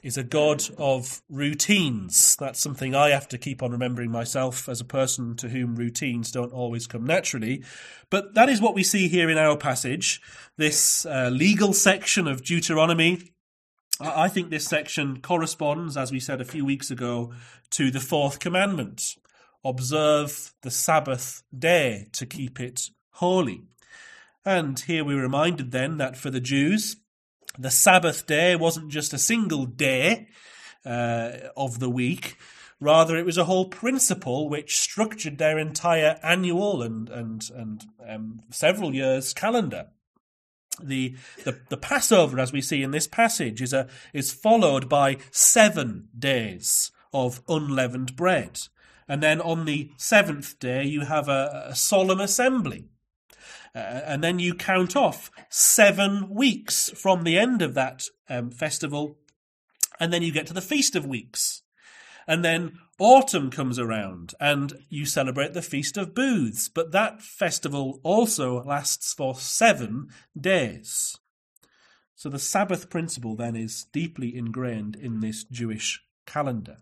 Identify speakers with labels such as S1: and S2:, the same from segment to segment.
S1: is a God of routines. That's something I have to keep on remembering myself as a person to whom routines don't always come naturally. But that is what we see here in our passage, this legal section of Deuteronomy. I think this section corresponds, as we said a few weeks ago, to the fourth commandment. Observe the Sabbath day to keep it holy. And here we're reminded then that for the Jews, the Sabbath day wasn't just a single day of the week. Rather, it was a whole principle which structured their entire annual and several years calendar. The Passover, as we see in this passage, is followed by 7 days of unleavened bread. And then on the 7th day, you have a solemn assembly. And then you count off 7 weeks from the end of that festival, and then you get to the Feast of Weeks. And then autumn comes around, and you celebrate the Feast of Booths. But that festival also lasts for 7 days. So the Sabbath principle then is deeply ingrained in this Jewish calendar.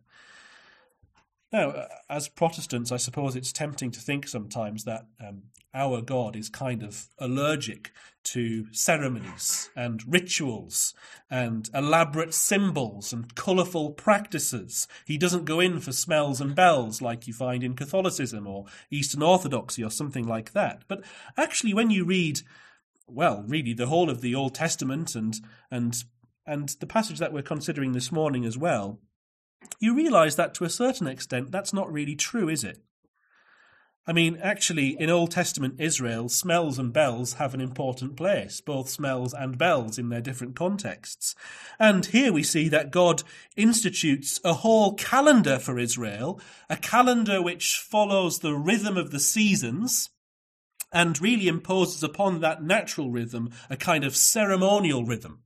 S1: Now, as Protestants, I suppose it's tempting to think sometimes that our God is kind of allergic to ceremonies and rituals and elaborate symbols and colourful practices. He doesn't go in for smells and bells like you find in Catholicism or Eastern Orthodoxy or something like that. But actually, when you read, well, really the whole of the Old Testament and the passage that we're considering this morning as well, you realise that to a certain extent that's not really true, is it? I mean, actually, in Old Testament Israel, smells and bells have an important place, both smells and bells in their different contexts. And here we see that God institutes a whole calendar for Israel, a calendar which follows the rhythm of the seasons and really imposes upon that natural rhythm a kind of ceremonial rhythm.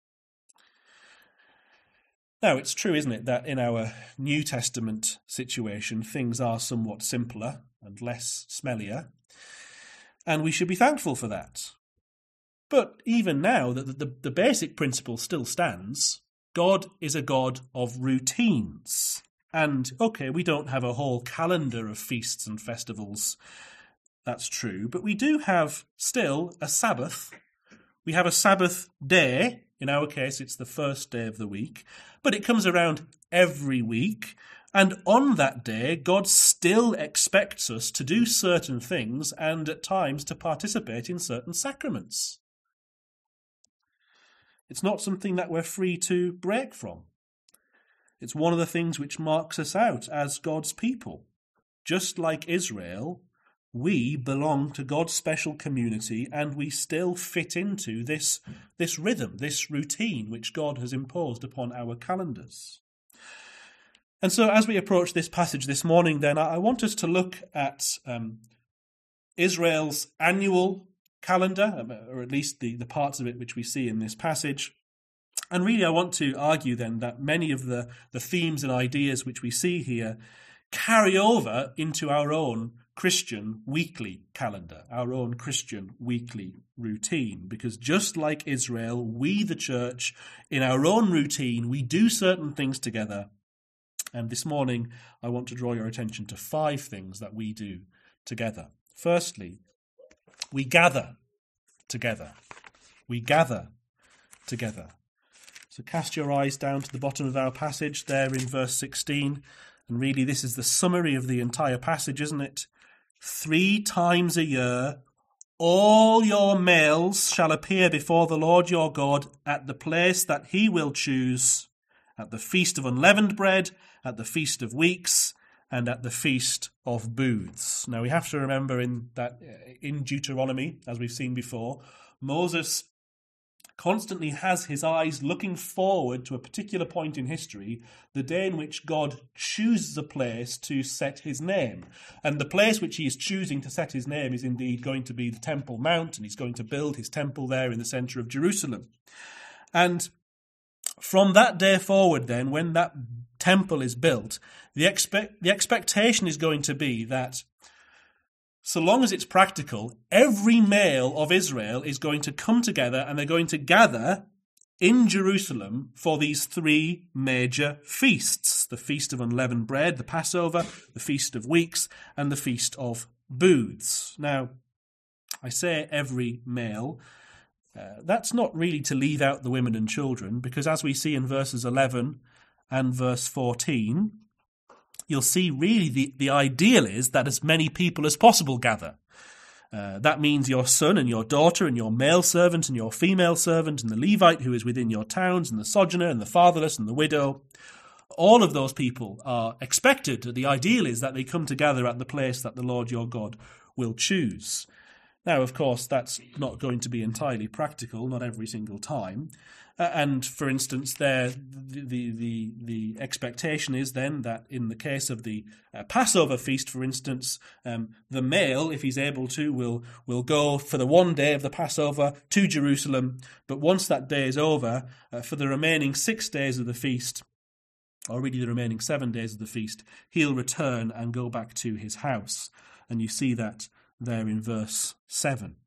S1: Now, it's true, isn't it, that in our New Testament situation, things are somewhat simpler and less smellier, and we should be thankful for that. But even now, the basic principle still stands. God is a God of routines. And, okay, we don't have a whole calendar of feasts and festivals, that's true, but we do have still a Sabbath. We have a Sabbath day. In our case, it's the first day of the week, but it comes around every week. And on that day, God still expects us to do certain things and at times to participate in certain sacraments. It's not something that we're free to break from. It's one of the things which marks us out as God's people. Just like Israel, we belong to God's special community and we still fit into this rhythm, this routine which God has imposed upon our calendars. And so as we approach this passage this morning, then, I want us to look at Israel's annual calendar, or at least the parts of it which we see in this passage. And really I want to argue then that many of the themes and ideas which we see here carry over into our own Christian weekly calendar, our own Christian weekly routine. Because just like Israel, we, the church, in our own routine, we do certain things together. And this morning, I want to draw your attention to 5 things that we do together. Firstly, we gather together. We gather together. So cast your eyes down to the bottom of our passage there in verse 16. And really, this is the summary of the entire passage, isn't it? 3 times a year, all your males shall appear before the Lord your God at the place that he will choose, at the Feast of Unleavened Bread, at the Feast of Weeks, and at the Feast of Booths. Now we have to remember in Deuteronomy, as we've seen before, Moses constantly has his eyes looking forward to a particular point in history, the day in which God chooses a place to set his name. And the place which he is choosing to set his name is indeed going to be the Temple Mount, and he's going to build his temple there in the centre of Jerusalem. And from that day forward then, when that temple is built, the expectation is going to be that so long as it's practical, every male of Israel is going to come together and they're going to gather in Jerusalem for these three major feasts: the Feast of Unleavened Bread, the Passover, the Feast of Weeks, and the Feast of Booths. Now, I say every male. That's not really to leave out the women and children, because as we see in verses 11 and verse 14, you'll see really the ideal is that as many people as possible gather. That means your son and your daughter and your male servant and your female servant and the Levite who is within your towns and the sojourner and the fatherless and the widow. All of those people are expected. The ideal is that they come together at the place that the Lord your God will choose. Now, of course, that's not going to be entirely practical, not every single time. And, for instance, the expectation is then that in the case of the Passover feast, for instance, the male, if he's able to, will go for the one day of the Passover to Jerusalem. But once that day is over, for the remaining 6 days of the feast, or really the remaining 7 days of the feast, he'll return and go back to his house. And you see that there in verse 7.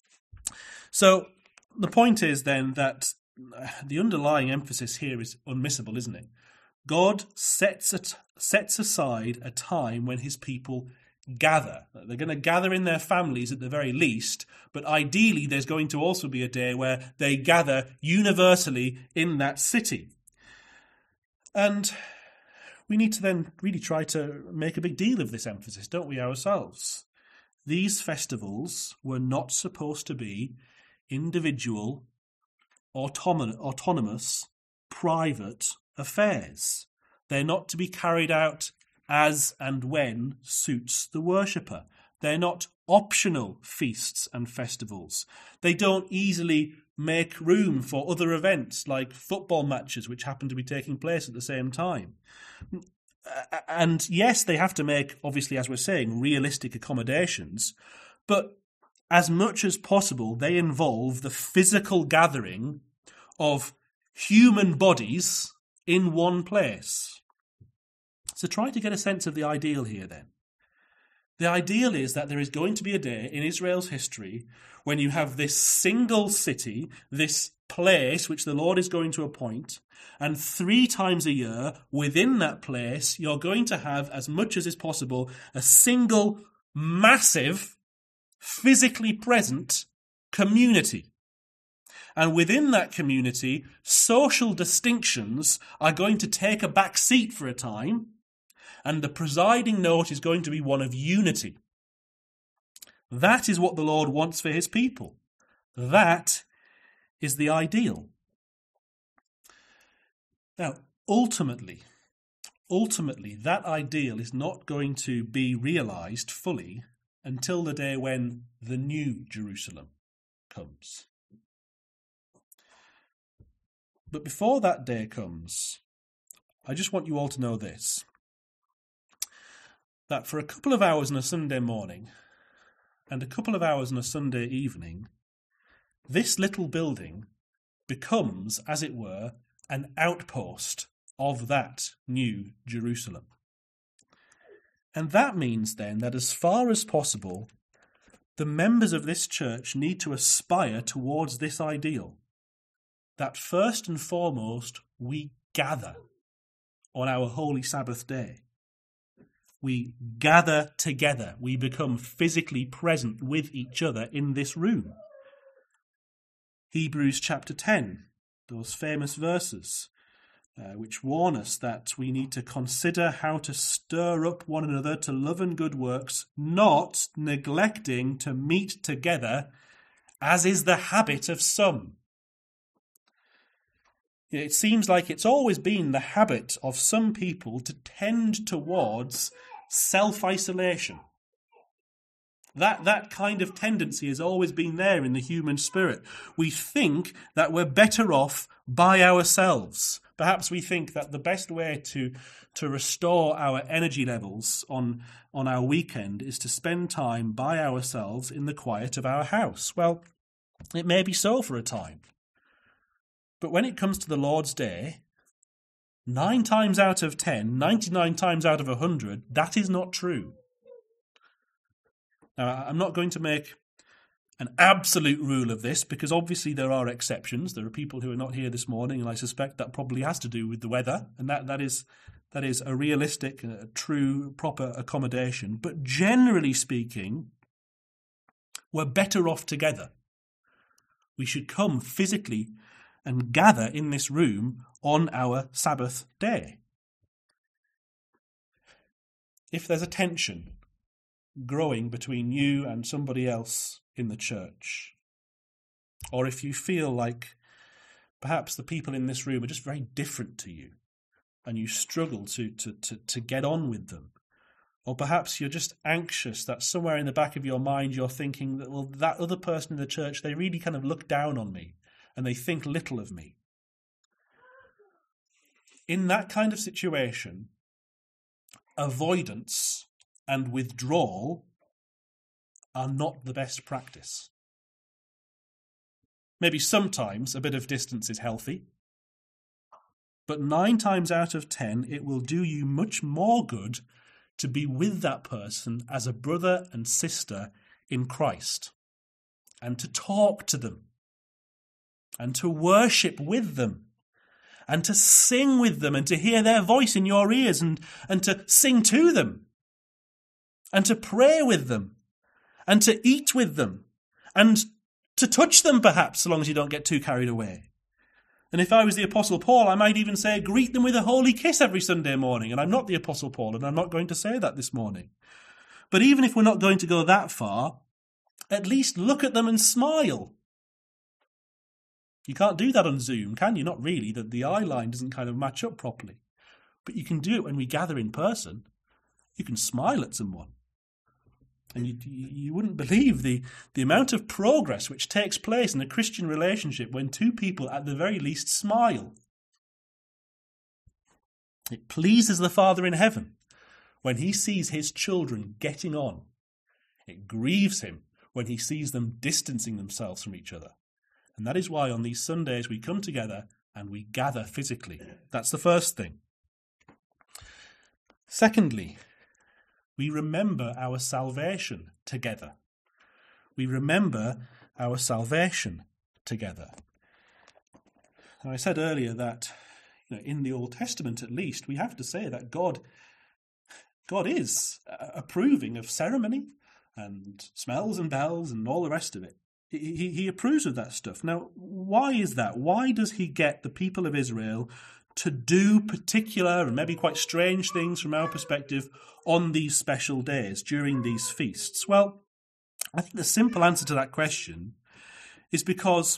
S1: So the point is then that the underlying emphasis here is unmissable, isn't it? God sets aside a time when his people gather. They're going to gather in their families at the very least, but ideally there's going to also be a day where they gather universally in that city. And we need to then really try to make a big deal of this emphasis, don't we, ourselves? These festivals were not supposed to be individual, autonomous, private affairs. They're not to be carried out as and when suits the worshipper. They're not optional feasts and festivals. They don't easily make room for other events like football matches which happen to be taking place at the same time. And yes, they have to make, obviously, as we're saying, realistic accommodations, but as much as possible, they involve the physical gathering of human bodies in one place. So try to get a sense of the ideal here then. The ideal is that there is going to be a day in Israel's history when you have this single city, this place which the Lord is going to appoint, and 3 times a year within that place you're going to have, as much as is possible, a single massive, physically present community. And within that community, social distinctions are going to take a back seat for a time, and the presiding note is going to be one of unity. That is what the Lord wants for his people. That is the ideal. Now, ultimately, that ideal is not going to be realized fully until the day when the new Jerusalem comes. But before that day comes, I just want you all to know this, that for a couple of hours on a Sunday morning and a couple of hours on a Sunday evening, this little building becomes, as it were, an outpost of that new Jerusalem. And that means then that as far as possible, the members of this church need to aspire towards this ideal, that first and foremost we gather on our holy Sabbath day. We gather together. We become physically present with each other in this room. Hebrews chapter 10, those famous verses, which warn us that we need to consider how to stir up one another to love and good works, not neglecting to meet together, as is the habit of some. It seems like it's always been the habit of some people to tend towards self-isolation. That kind of tendency has always been there in the human spirit. We think that we're better off by ourselves. Perhaps we think that the best way to restore our energy levels on our weekend is to spend time by ourselves in the quiet of our house. Well, it may be so for a time. But when it comes to the Lord's Day, 9 times out of 10, 99 times out of 100, that is not true. Now, I'm not going to make an absolute rule of this, because obviously there are exceptions. There are people who are not here this morning, and I suspect that probably has to do with the weather, and that is a realistic, true, proper accommodation. But generally speaking, we're better off together. We should come physically and gather in this room on our Sabbath day. If there's a tension growing between you and somebody else in the church, or if you feel like perhaps the people in this room are just very different to you and you struggle to get on with them, or perhaps you're just anxious that somewhere in the back of your mind you're thinking that, well, that other person in the church, they really kind of look down on me and they think little of me. In that kind of situation, avoidance and withdrawal are not the best practice. Maybe sometimes a bit of distance is healthy, but 9 times out of 10, it will do you much more good to be with that person as a brother and sister in Christ, and to talk to them, and to worship with them, and to sing with them, and to hear their voice in your ears, and to sing to them, and to pray with them, and to eat with them, and to touch them perhaps, so long as you don't get too carried away. And if I was the Apostle Paul, I might even say, greet them with a holy kiss every Sunday morning. And I'm not the Apostle Paul, and I'm not going to say that this morning. But even if we're not going to go that far, at least look at them and smile. You can't do that on Zoom, can you? Not really. The eye line doesn't kind of match up properly. But you can do it when we gather in person. You can smile at someone. And you wouldn't believe the amount of progress which takes place in a Christian relationship when two people at the very least smile. It pleases the Father in heaven when he sees his children getting on. It grieves him when he sees them distancing themselves from each other. And that is why on these Sundays we come together and we gather physically. That's the first thing. Secondly, we remember our salvation together. We remember our salvation together. Now, I said earlier that in the Old Testament at least, we have to say that God is approving of ceremony and smells and bells and all the rest of it. He approves of that stuff. Now, why is that? Why does he get the people of Israel to do particular and maybe quite strange things from our perspective on these special days, during these feasts? Well, I think the simple answer to that question is because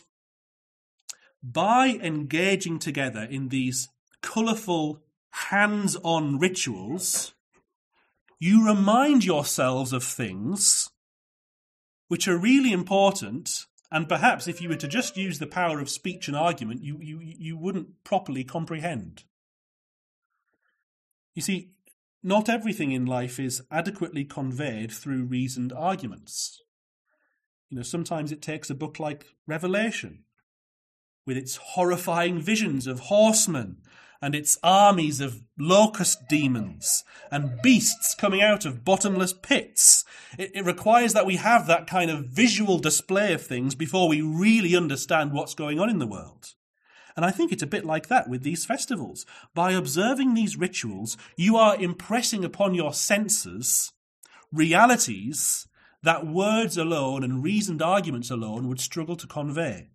S1: by engaging together in these colourful, hands-on rituals, you remind yourselves of things which are really important, and perhaps if you were to just use the power of speech and argument, you wouldn't properly comprehend. You see, not everything in life is adequately conveyed through reasoned arguments. Sometimes it takes a book like Revelation, with its horrifying visions of horsemen and its armies of locust demons and beasts coming out of bottomless pits. It requires that we have that kind of visual display of things before we really understand what's going on in the world. And I think it's a bit like that with these festivals. By observing these rituals, you are impressing upon your senses realities that words alone and reasoned arguments alone would struggle to convey.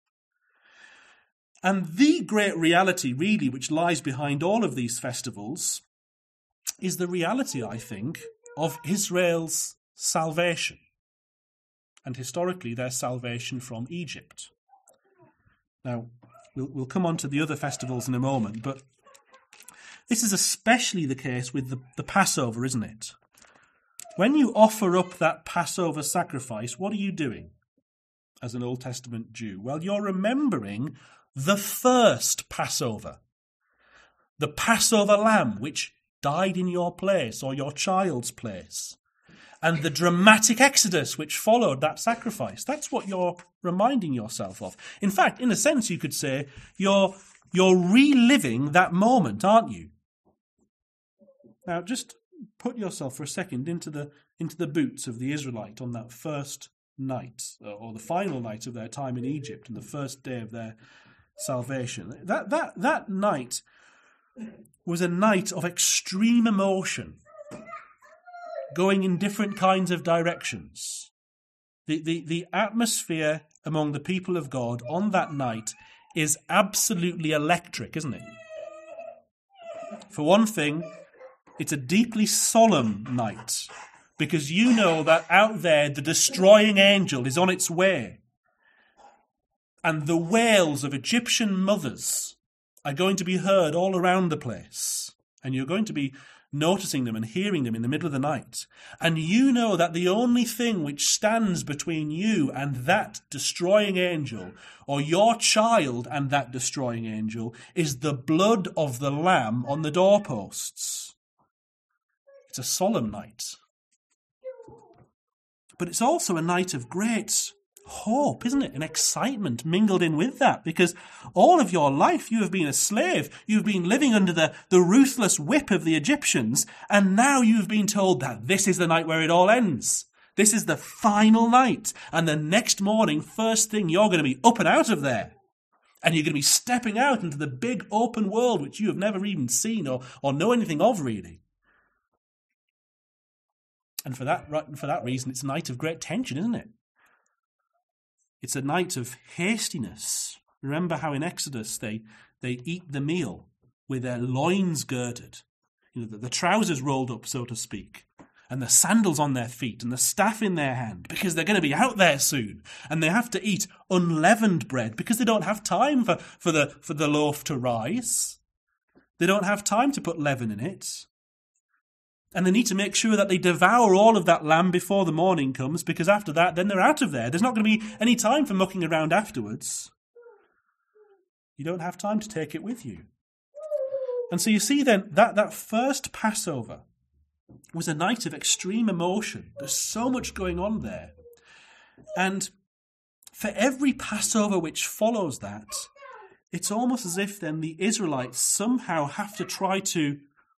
S1: And the great reality, really, which lies behind all of these festivals is the reality, I think, of Israel's salvation. And historically, their salvation from Egypt. Now, we'll come on to the other festivals in a moment, but this is especially the case with the Passover, isn't it? When you offer up that Passover sacrifice, what are you doing as an Old Testament Jew? Well, you're remembering the first Passover, the Passover lamb which died in your place or your child's place, and the dramatic exodus which followed that sacrifice. That's what you're reminding yourself of. In fact, in a sense, you could say you're reliving that moment, aren't you? Now, just put yourself for a second into the boots of the Israelite on that first night, or the final night of their time in Egypt and the first day of their salvation. That night was a night of extreme emotion, going in different kinds of directions. The atmosphere among the people of God on that night is absolutely electric, isn't it? For one thing, it's a deeply solemn night, because you know that out there the destroying angel is on its way. And the wails of Egyptian mothers are going to be heard all around the place. And you're going to be noticing them and hearing them in the middle of the night. And you know that the only thing which stands between you and that destroying angel, or your child and that destroying angel, is the blood of the Lamb on the doorposts. It's a solemn night. But it's also a night of great hope, isn't it? And excitement mingled in with that, because all of your life you have been a slave. You've been living under the ruthless whip of the Egyptians, and now you've been told that this is the night where it all ends. This is the final night, and the next morning, first thing, you're going to be up and out of there. And you're going to be stepping out into the big open world which you have never even seen or know anything of, really. And for that reason, it's a night of great tension, isn't it? It's a night of hastiness. Remember how in Exodus they eat the meal with their loins girded, the trousers rolled up, so to speak, and the sandals on their feet and the staff in their hand, because they're going to be out there soon, and they have to eat unleavened bread because they don't have time for the loaf to rise. They don't have time to put leaven in it. And they need to make sure that they devour all of that lamb before the morning comes, because after that, then they're out of there. There's not going to be any time for mucking around afterwards. You don't have time to take it with you. And so you see then, that first Passover was a night of extreme emotion. There's so much going on there. And for every Passover which follows that, it's almost as if then the Israelites somehow have to try to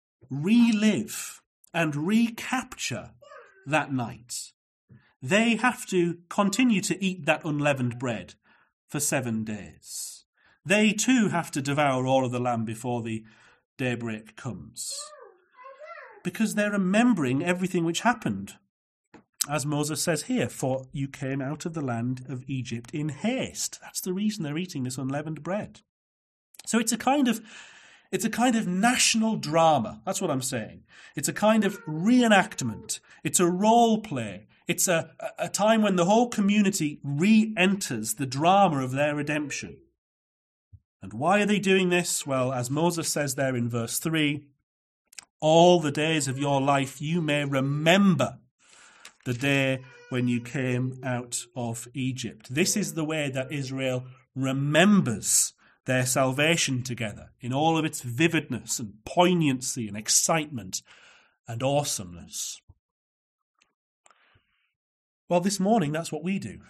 S1: relive and recapture that night. They have to continue to eat that unleavened bread for 7 days. They too have to devour all of the lamb before the daybreak comes, because they're remembering everything which happened. As Moses says here, for you came out of the land of Egypt in haste. That's the reason they're eating this unleavened bread. So it's a kind of national drama. That's what I'm saying. It's a kind of reenactment. It's a role play. It's a time when the whole community re-enters the drama of their redemption. And why are they doing this? Well, as Moses says there in verse 3, all the days of your life you may remember the day when you came out of Egypt. This is the way that Israel remembers their salvation together in all of its vividness and poignancy and excitement and awesomeness. Well, this morning, that's what we do.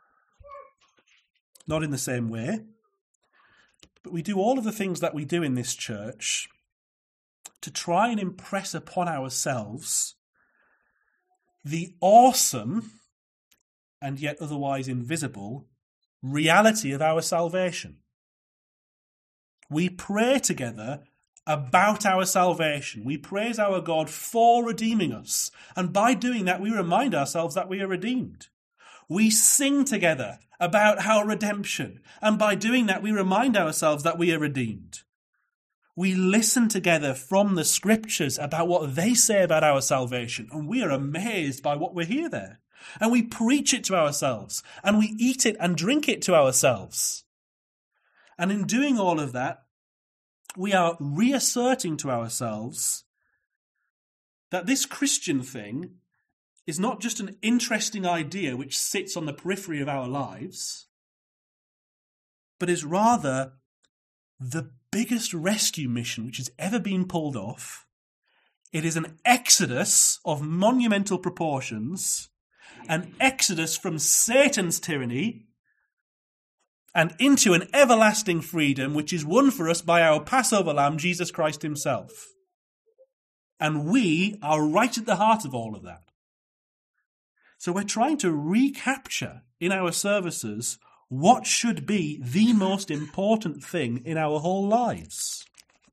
S1: Not in the same way, but we do all of the things that we do in this church to try and impress upon ourselves the awesome and yet otherwise invisible reality of our salvation. We pray together about our salvation. We praise our God for redeeming us. And by doing that, we remind ourselves that we are redeemed. We sing together about our redemption. And by doing that, we remind ourselves that we are redeemed. We listen together from the scriptures about what they say about our salvation. And we are amazed by what we hear there. And we preach it to ourselves. And we eat it and drink it to ourselves. And in doing all of that, we are reasserting to ourselves that this Christian thing is not just an interesting idea which sits on the periphery of our lives, but is rather the biggest rescue mission which has ever been pulled off. It is an exodus of monumental proportions, an exodus from Satan's tyranny and into an everlasting freedom which is won for us by our Passover Lamb, Jesus Christ himself. And we are right at the heart of all of that. So we're trying to recapture in our services what should be the most important thing in our whole lives.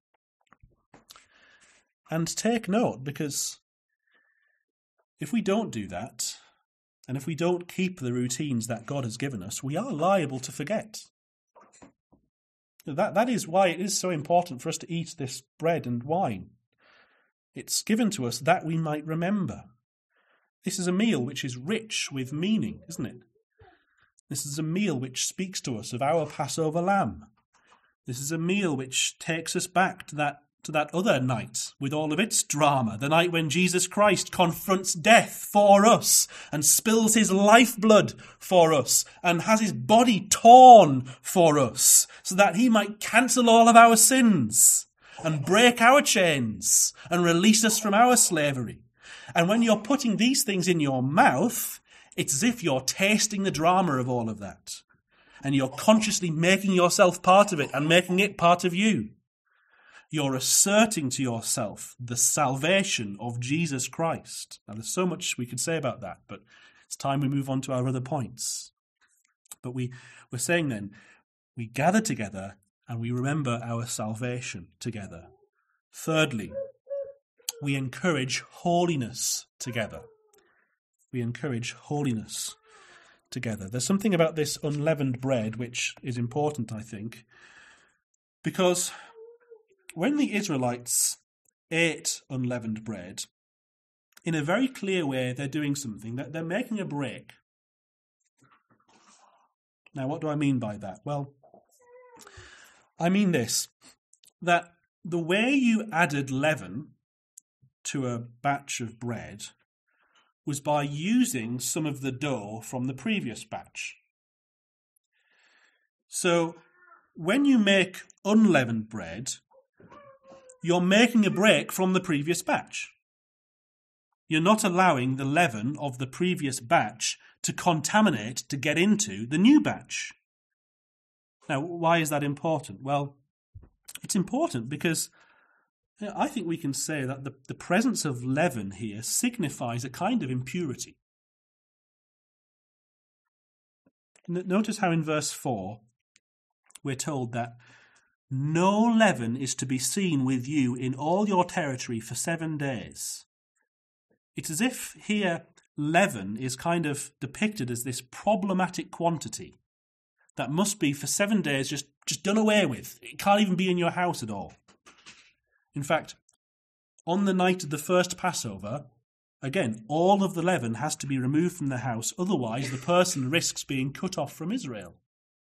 S1: And take note, because if we don't do that, and if we don't keep the routines that God has given us, we are liable to forget. That is why it is so important for us to eat this bread and wine. It's given to us that we might remember. This is a meal which is rich with meaning, isn't it? This is a meal which speaks to us of our Passover lamb. This is a meal which takes us back to that other night with all of its drama, the night when Jesus Christ confronts death for us and spills his lifeblood for us and has his body torn for us so that he might cancel all of our sins and break our chains and release us from our slavery. And when you're putting these things in your mouth, it's as if you're tasting the drama of all of that. And you're consciously making yourself part of it and making it part of you. You're asserting to yourself the salvation of Jesus Christ. Now, there's so much we could say about that, but it's time we move on to our other points. But we're saying then, we gather together and we remember our salvation together. Thirdly, we encourage holiness together. We encourage holiness together. There's something about this unleavened bread which is important, I think, because when the Israelites ate unleavened bread, in a very clear way, they're doing something, that they're making a break. Now, what do I mean by that? Well, I mean this, that the way you added leaven to a batch of bread was by using some of the dough from the previous batch. So, when you make unleavened bread, you're making a break from the previous batch. You're not allowing the leaven of the previous batch to contaminate, to get into the new batch. Now, why is that important? Well, it's important because I think we can say that the presence of leaven here signifies a kind of impurity. Notice how in verse 4 we're told that no leaven is to be seen with you in all your territory for 7 days. It's as if here leaven is kind of depicted as this problematic quantity that must be for 7 days just done away with. It can't even be in your house at all. In fact, on the night of the first Passover, again, all of the leaven has to be removed from the house, otherwise the person risks being cut off from Israel.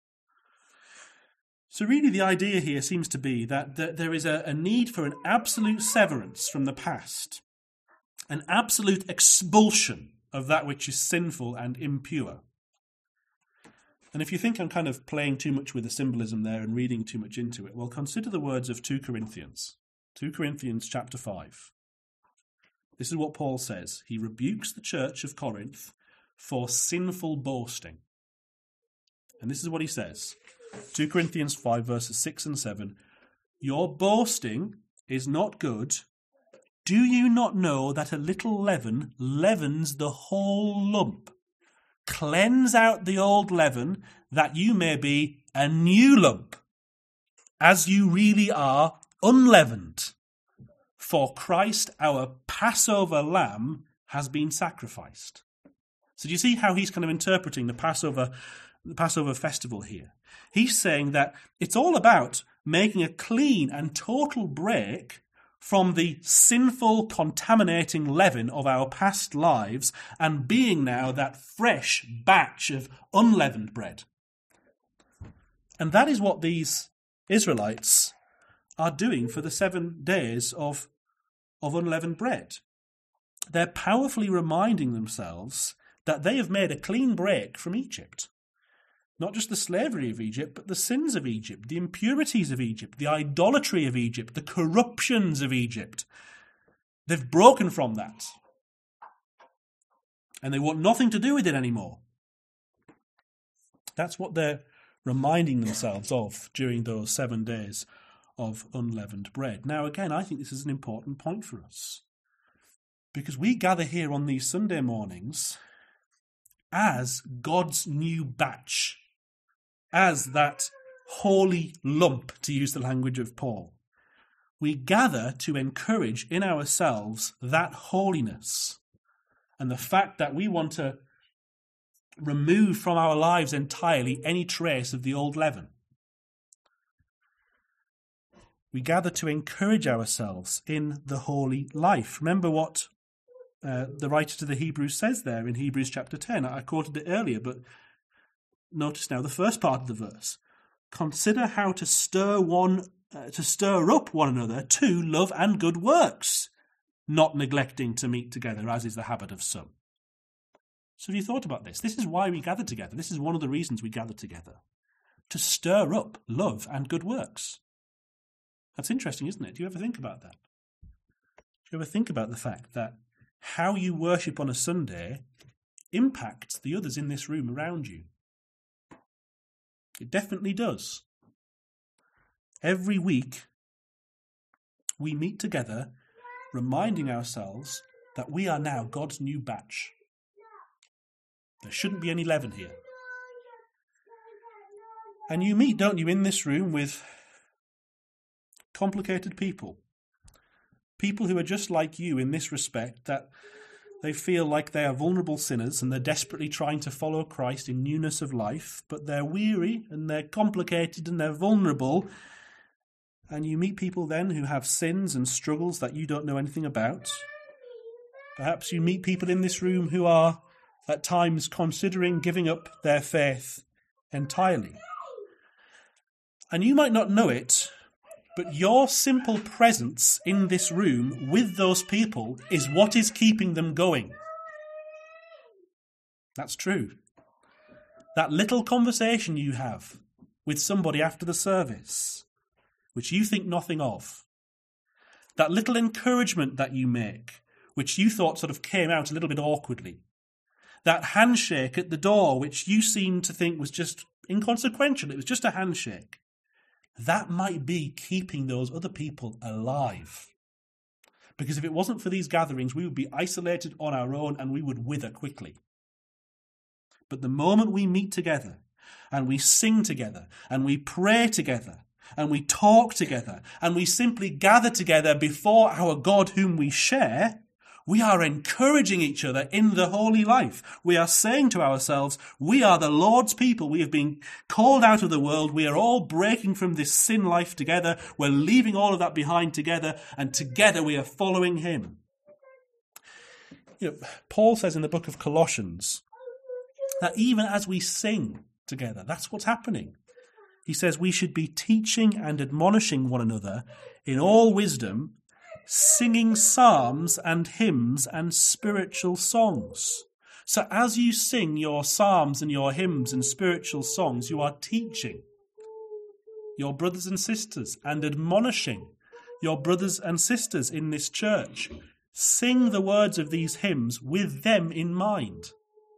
S1: So really the idea here seems to be that there is a need for an absolute severance from the past, an absolute expulsion of that which is sinful and impure. And if you think I'm kind of playing too much with the symbolism there and reading too much into it, well, consider the words of 2 Corinthians. 2 Corinthians chapter 5. This is what Paul says. He rebukes the church of Corinth for sinful boasting. And this is what he says. 2 Corinthians 5 verses 6 and 7. Your boasting is not good. Do you not know that a little leaven leavens the whole lump? Cleanse out the old leaven, that you may be a new lump, as you really are unleavened. For Christ, our Passover lamb, has been sacrificed. So do you see how he's kind of interpreting the Passover festival here? He's saying that it's all about making a clean and total break from the sinful, contaminating leaven of our past lives and being now that fresh batch of unleavened bread. And that is what these Israelites are doing for the 7 days of unleavened bread. They're powerfully reminding themselves that they have made a clean break from Egypt. Not just the slavery of Egypt, but the sins of Egypt, the impurities of Egypt, the idolatry of Egypt, the corruptions of Egypt. They've broken from that. And they want nothing to do with it anymore. That's what they're reminding themselves of during those 7 days of unleavened bread. Now, again, I think this is an important point for us. Because we gather here on these Sunday mornings as God's new batch, as that holy lump, to use the language of Paul. We gather to encourage in ourselves that holiness and the fact that we want to remove from our lives entirely any trace of the old leaven. We gather to encourage ourselves in the holy life. Remember what the writer to the Hebrews says there in Hebrews chapter 10. I quoted it earlier, but notice now the first part of the verse. Consider how to stir up one another to love and good works, not neglecting to meet together, as is the habit of some. So have you thought about this? This is why we gather together. This is one of the reasons we gather together. To stir up love and good works. That's interesting, isn't it? Do you ever think about that? Do you ever think about the fact that how you worship on a Sunday impacts the others in this room around you? It definitely does. Every week, we meet together, reminding ourselves that we are now God's new batch. There shouldn't be any leaven here. And you meet, don't you, in this room with complicated people. People who are just like you in this respect, that they feel like they are vulnerable sinners and they're desperately trying to follow Christ in newness of life, but they're weary and they're complicated and they're vulnerable. And you meet people then who have sins and struggles that you don't know anything about. Perhaps you meet people in this room who are at times considering giving up their faith entirely. And you might not know it, but your simple presence in this room with those people is what is keeping them going. That's true. That little conversation you have with somebody after the service, which you think nothing of, that little encouragement that you make, which you thought sort of came out a little bit awkwardly, that handshake at the door, which you seemed to think was just inconsequential, it was just a handshake, that might be keeping those other people alive. Because if it wasn't for these gatherings, we would be isolated on our own and we would wither quickly. But the moment we meet together and we sing together and we pray together and we talk together and we simply gather together before our God whom we share, we are encouraging each other in the holy life. We are saying to ourselves, we are the Lord's people. We have been called out of the world. We are all breaking from this sin life together. We're leaving all of that behind together, and together we are following him. Paul says in the book of Colossians that even as we sing together, that's what's happening. He says we should be teaching and admonishing one another in all wisdom, singing psalms and hymns and spiritual songs. So as you sing your psalms and your hymns and spiritual songs, you are teaching your brothers and sisters and admonishing your brothers and sisters in this church. Sing the words of these hymns with them in mind.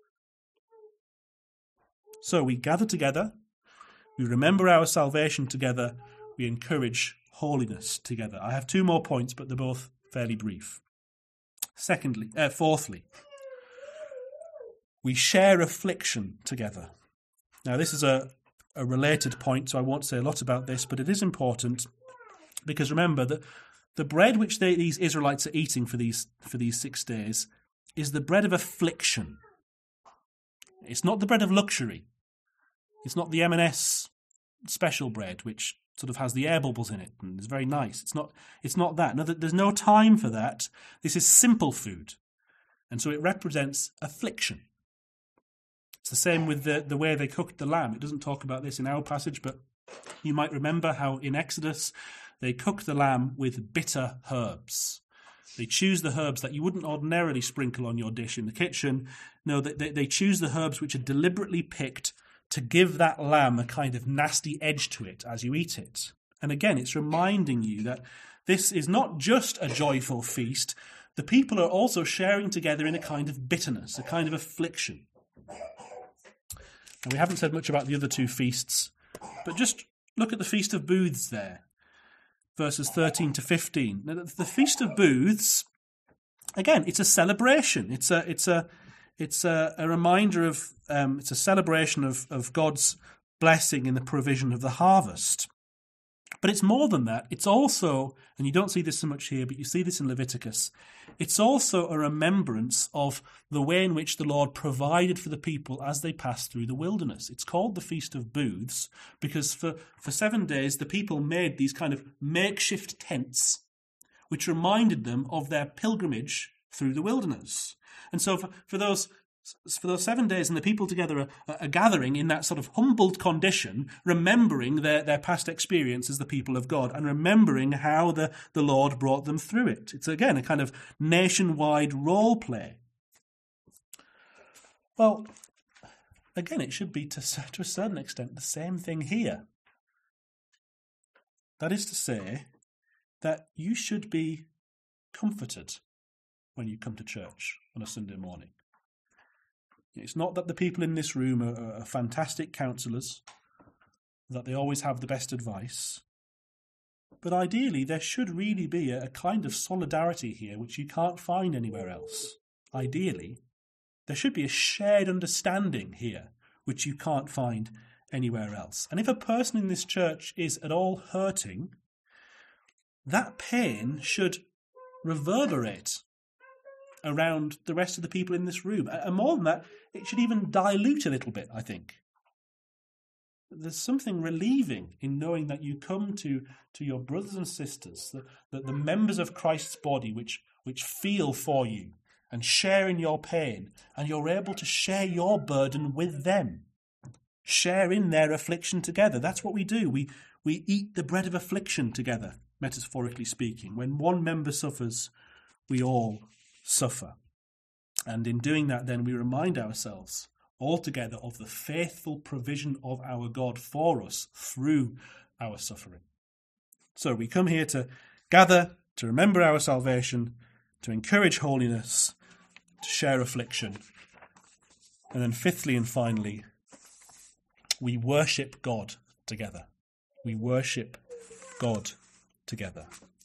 S1: So we gather together, we remember our salvation together, we encourage holiness together. I have two more points, but they're both fairly brief. Fourthly, we share affliction together. Now, this is a related point, so I won't say a lot about this, but it is important because remember that the bread which these Israelites are eating for these 6 days is the bread of affliction. It's not the bread of luxury. It's not the M&S special bread, which sort of has the air bubbles in it and is very nice. It's not that. No, there's no time for that. This is simple food. And so it represents affliction. It's the same with the way they cooked the lamb. It doesn't talk about this in our passage, but you might remember how in Exodus they cooked the lamb with bitter herbs. They choose the herbs that you wouldn't ordinarily sprinkle on your dish in the kitchen. No, they choose the herbs which are deliberately picked to give that lamb a kind of nasty edge to it as you eat it. And again, it's reminding you that this is not just a joyful feast. The people are also sharing together in a kind of bitterness, a kind of affliction. And we haven't said much about the other two feasts, but just look at the Feast of Booths there, verses 13 to 15. Now, the Feast of Booths, again, it's a celebration. It's It's a reminder of, it's a celebration of God's blessing in the provision of the harvest. But it's more than that. It's also, and you don't see this so much here, but you see this in Leviticus, it's also a remembrance of the way in which the Lord provided for the people as they passed through the wilderness. It's called the Feast of Booths because for 7 days the people made these kind of makeshift tents which reminded them of their pilgrimage through the wilderness. And so for those 7 days, and the people together are gathering in that sort of humbled condition, remembering their past experience as the people of God and remembering how the Lord brought them through it. It's, again, a kind of nationwide role play. Well, again, it should be to a certain extent the same thing here. That is to say that you should be comforted when you come to church on a Sunday morning. It's not that the people in this room are fantastic counsellors, that they always have the best advice, but ideally there should really be a kind of solidarity here which you can't find anywhere else. Ideally, there should be a shared understanding here which you can't find anywhere else. And if a person in this church is at all hurting, that pain should reverberate around the rest of the people in this room. And more than that, it should even dilute a little bit, I think. There's something relieving in knowing that you come to your brothers and sisters, that the members of Christ's body which feel for you and share in your pain, and you're able to share your burden with them, share in their affliction together. That's what we do. We eat the bread of affliction together, metaphorically speaking. When one member suffers, we all suffer. And in doing that, then, we remind ourselves altogether of the faithful provision of our God for us through our suffering. So we come here to gather, to remember our salvation, to encourage holiness, to share affliction. And then fifthly and finally, we worship God together. We worship God together.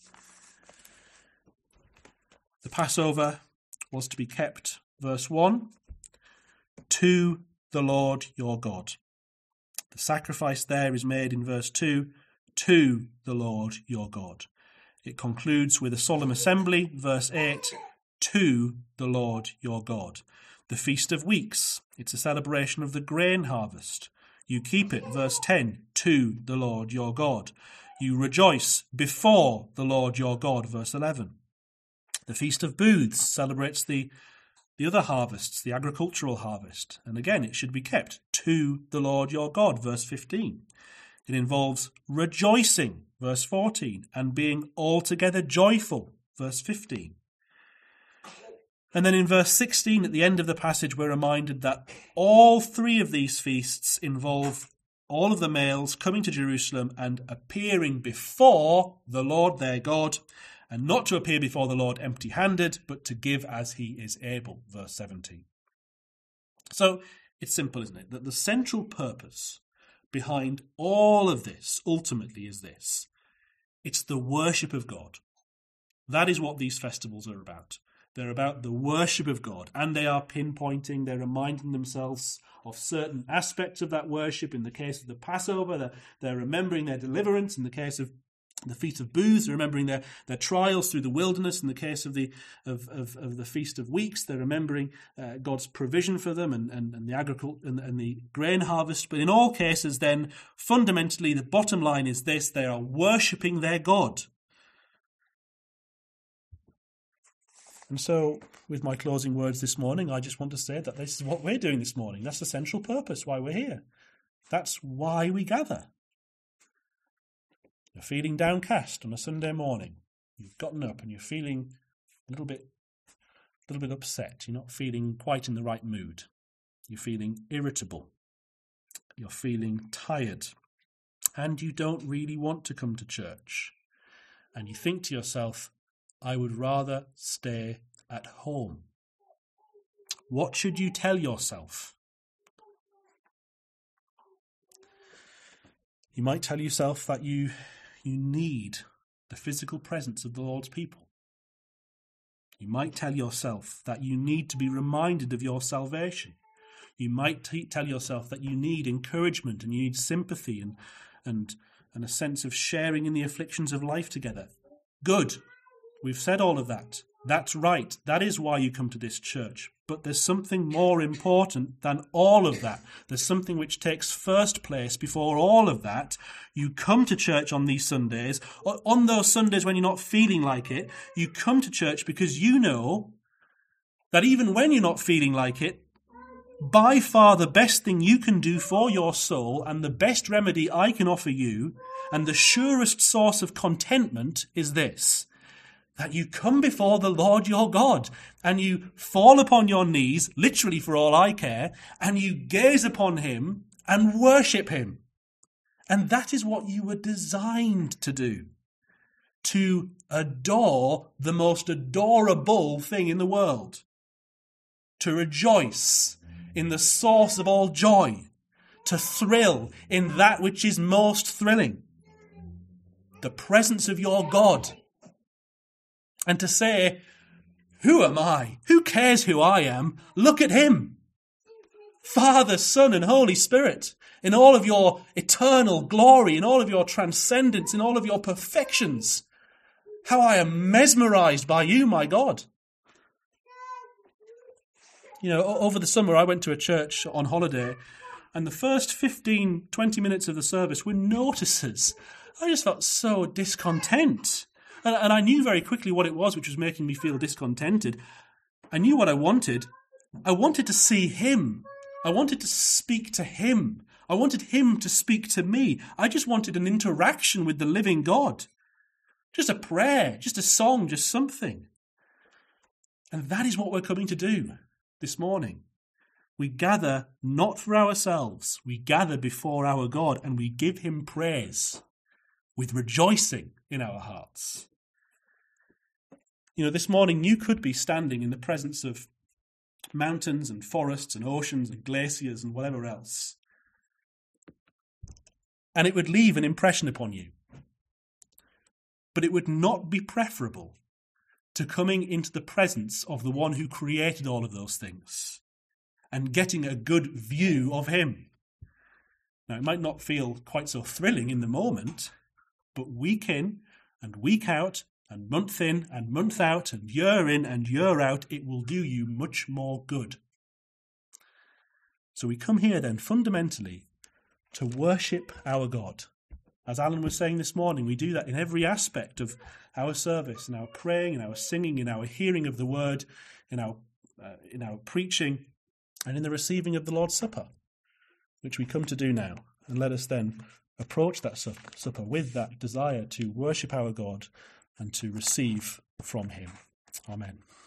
S1: The Passover was to be kept, verse 1, to the Lord your God. The sacrifice there is made in verse 2, to the Lord your God. It concludes with a solemn assembly, verse 8, to the Lord your God. The Feast of Weeks, it's a celebration of the grain harvest. You keep it, verse 10, to the Lord your God. You rejoice before the Lord your God, verse 11. The Feast of Booths celebrates the other harvests, the agricultural harvest. And again, it should be kept to the Lord your God, verse 15. It involves rejoicing, verse 14, and being altogether joyful, verse 15. And then in verse 16, at the end of the passage, we're reminded that all three of these feasts involve all of the males coming to Jerusalem and appearing before the Lord their God, and not to appear before the Lord empty-handed, but to give as he is able, verse 17. So it's simple, isn't it? That the central purpose behind all of this ultimately is this. It's the worship of God. That is what these festivals are about. They're about the worship of God, and they are pinpointing, they're reminding themselves of certain aspects of that worship. In the case of the Passover, they're remembering their deliverance. In the case of the Feast of Booths, they're remembering their trials through the wilderness. In the case of the Feast of Weeks, they're remembering God's provision for them and the agriculture and the grain harvest. But in all cases, then, fundamentally, the bottom line is this: they are worshipping their God. And so, with my closing words this morning, I just want to say that this is what we're doing this morning. That's the central purpose why we're here. That's why we gather. You're feeling downcast on a Sunday morning. You've gotten up and you're feeling a little bit upset. You're not feeling quite in the right mood. You're feeling irritable. You're feeling tired. And you don't really want to come to church. And you think to yourself, I would rather stay at home. What should you tell yourself? You might tell yourself that you need the physical presence of the Lord's people. You might tell yourself that you need to be reminded of your salvation. You might tell yourself that you need encouragement and you need sympathy and a sense of sharing in the afflictions of life together. Good. We've said all of that. That's right. That is why you come to this church. But there's something more important than all of that. There's something which takes first place before all of that. You come to church on these Sundays, or on those Sundays when you're not feeling like it. You come to church because you know that even when you're not feeling like it, by far the best thing you can do for your soul and the best remedy I can offer you and the surest source of contentment is this: that you come before the Lord your God and you fall upon your knees, literally for all I care, and you gaze upon him and worship him. And that is what you were designed to do. To adore the most adorable thing in the world. To rejoice in the source of all joy. To thrill in that which is most thrilling. The presence of your God. And to say, who am I? Who cares who I am? Look at him. Father, Son, and Holy Spirit, in all of your eternal glory, in all of your transcendence, in all of your perfections. How I am mesmerized by you, my God. You know, over the summer I went to a church on holiday, and the first 15, 20 minutes of the service were notices. I just felt so discontent. And I knew very quickly what it was which was making me feel discontented. I knew what I wanted. I wanted to see him. I wanted to speak to him. I wanted him to speak to me. I just wanted an interaction with the living God. Just a prayer, just a song, just something. And that is what we're coming to do this morning. We gather not for ourselves. We gather before our God and we give him praise with rejoicing in our hearts. You know, this morning you could be standing in the presence of mountains and forests and oceans and glaciers and whatever else. And it would leave an impression upon you. But it would not be preferable to coming into the presence of the one who created all of those things and getting a good view of him. Now, it might not feel quite so thrilling in the moment, but week in and week out and month in and month out and year in and year out, it will do you much more good. So we come here then fundamentally to worship our God. As Alan was saying this morning, we do that in every aspect of our service, in our praying, in our singing, in our hearing of the word, in our preaching, and in the receiving of the Lord's Supper, which we come to do now. And let us then approach that supper with that desire to worship our God and to receive from him. Amen.